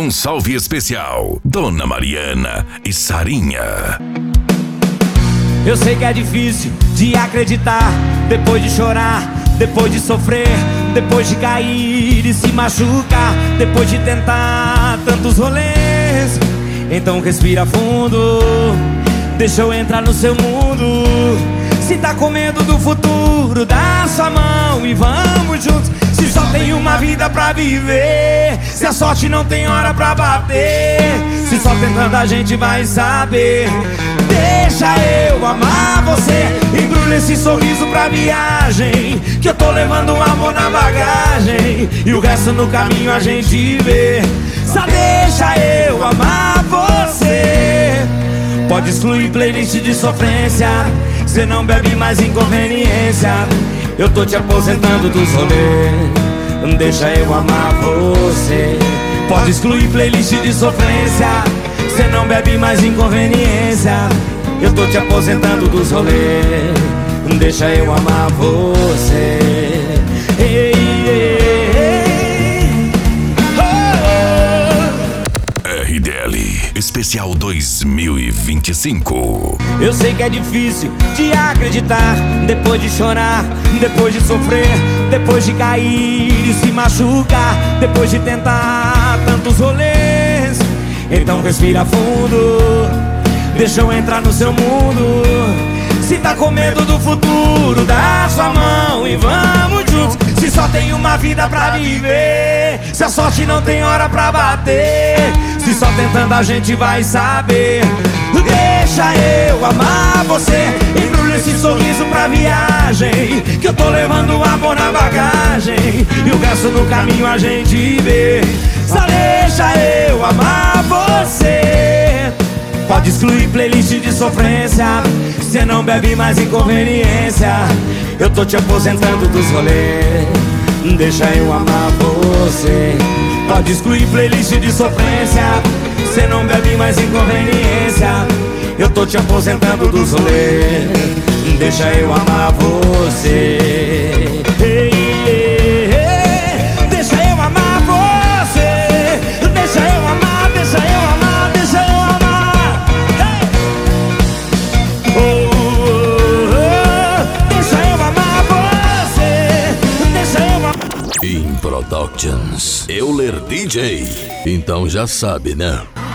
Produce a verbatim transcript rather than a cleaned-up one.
um salve especial, Dona Mariana e Sarinha. Eu sei que é difícil de acreditar, depois de chorar, depois de sofrer, depois de cair e se machucar, depois de tentar tantos rolês. Então respira fundo, deixa eu entrar no seu mundo. Se tá com medo do futuro, dá sua mão e vamos juntos. Se só tem uma vida pra viver, se a sorte não tem hora pra bater, se só tentando a gente vai saber. Deixa eu amar você, embrulha esse sorriso pra viagem, que eu tô levando um amor na bagagem, e o resto no caminho a gente vê. Só deixa eu amar você. Pode excluir playlist de sofrência, cê não bebe mais inconveniência. Eu tô te aposentando dos rolês, deixa eu amar você. Pode excluir playlist de sofrência, cê não bebe mais inconveniência. Eu tô te aposentando dos rolês, deixa eu amar você. Ei, ei, ei. Oh. R D L Especial dois mil e vinte e cinco. Eu sei que é difícil de acreditar, depois de chorar, depois de sofrer, depois de cair e se machucar, depois de tentar tantos rolês. Então respira fundo, deixa eu entrar no seu mundo. Se tá com medo do futuro, dá sua mão e vamos juntos. Se só tem uma vida pra viver, se a sorte não tem hora pra bater, se só tentando a gente vai saber. Deixa eu amar você, embrulha esse sorriso pra viagem, que eu tô levando o amor na bagagem, e o resto no caminho a gente vê. Só deixa eu amar você. Pode excluir playlist de sofrência, cê não bebe mais inconveniência. Eu tô te aposentando dos rolês, deixa eu amar você. Pode excluir playlist de sofrência, cê não bebe mais inconveniência. Eu tô te aposentando dos rolês, deixa eu amar você. Ei, ei, ei, deixa eu amar você. Deixa eu amar, deixa eu amar, deixa eu amar. Hey! Oh, oh, oh, deixa eu amar você. Deixa eu amar. In Productions, Euler D J. Então já sabe, né?